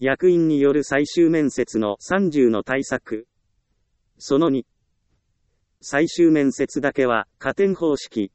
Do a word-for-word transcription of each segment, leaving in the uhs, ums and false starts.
役員による最終面接のさんじゅうの対策。そのに。最終面接だけは加点方式。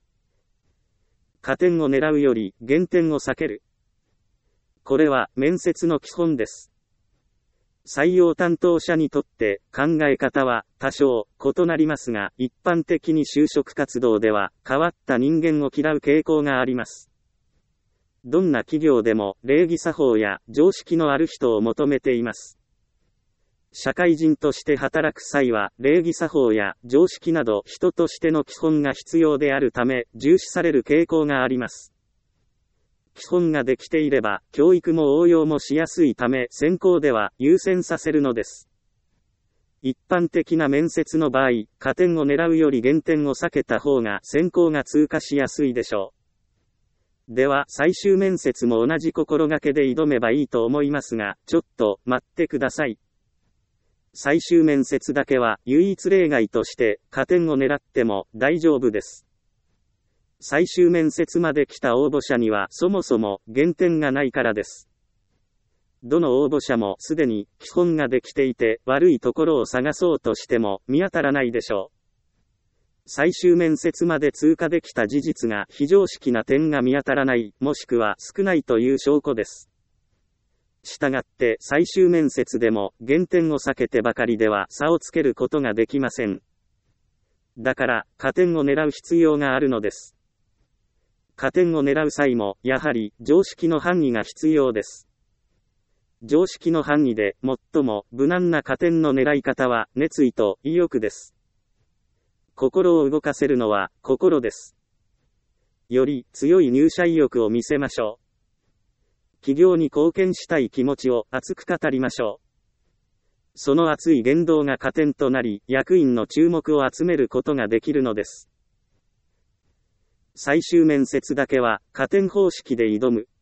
加点を狙うより減点を避ける。これは面接の基本です。採用担当者にとって考え方は多少異なりますが、一般的に就職活動では変わった人間を嫌う傾向があります。どんな企業でも礼儀作法や常識のある人を求めています。社会人として働く際は礼儀作法や常識など人としての基本が必要であるため重視される傾向があります。基本ができていれば教育も応用もしやすいため選考では優先させるのです。一般的な面接の場合、加点を狙うより減点を避けた方が選考が通過しやすいでしょう。では最終面接も同じ心がけで挑めばいいと思いますが、ちょっと待ってください。最終面接だけは唯一例外として加点を狙っても大丈夫です。最終面接まで来た応募者にはそもそも減点がないからです。どの応募者もすでに基本ができていて悪いところを探そうとしても見当たらないでしょう。最終面接まで通過できた事実が非常識な点が見当たらない、もしくは少ないという証拠です。したがって最終面接でも減点を避けてばかりでは差をつけることができません。だから加点を狙う必要があるのです。加点を狙う際も、やはり常識の範囲が必要です。常識の範囲で最も無難な加点の狙い方は熱意と意欲です。心を動かせるのは心です。より強い入社意欲を見せましょう。企業に貢献したい気持ちを熱く語りましょう。その熱い言動が加点となり、役員の注目を集めることができるのです。最終面接だけは加点方式で挑む。